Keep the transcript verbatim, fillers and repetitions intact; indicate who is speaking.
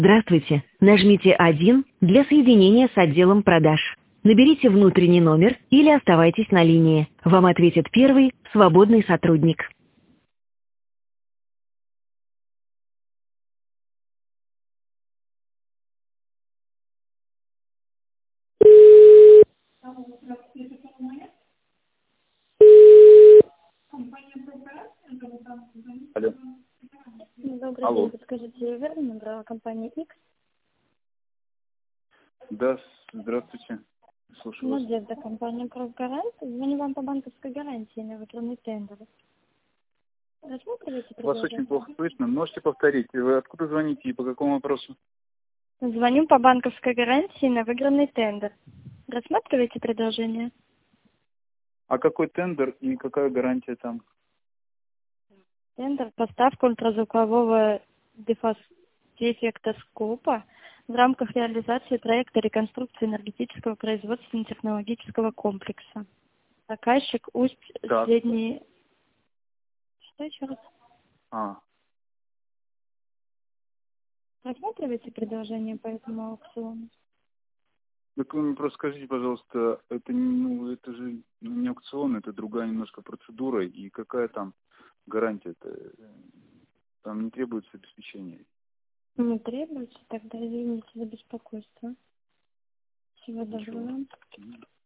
Speaker 1: Здравствуйте. Нажмите один для соединения с отделом продаж. Наберите внутренний номер или оставайтесь на линии. Вам ответит первый свободный сотрудник.
Speaker 2: Алло.
Speaker 3: Добрый день,
Speaker 2: Алло.
Speaker 3: подскажите, верно набрала компания X?
Speaker 2: Да, с- здравствуйте. Слушаю вас.
Speaker 3: Надежда, компания «Профгарант». Звоню вам по банковской гарантии на выигранный тендер. Рассматриваете
Speaker 2: Вас очень
Speaker 3: предложение?
Speaker 2: плохо слышно. Можете повторить? Вы откуда звоните и по какому вопросу?
Speaker 3: Звоню по банковской гарантии на выигранный тендер. Рассматриваете предложение?
Speaker 2: А какой тендер и какая гарантия там?
Speaker 3: Тендер поставка ультразвукового дефас- дефектоскопа в рамках реализации проекта реконструкции энергетического производственно-технологического комплекса. Заказчик Усть
Speaker 2: Так.
Speaker 3: Средний... Что еще раз?
Speaker 2: А,
Speaker 3: Рассматриваете предложение по этому аукциону?
Speaker 2: так вы мне просто скажите, пожалуйста, это, не- ну, это же не аукцион, это другая немножко процедура. И какая там гарантия-то? Там не требуется обеспечение.
Speaker 3: Не требуется, тогда извините за беспокойство. Всего доброго.
Speaker 2: Ничего.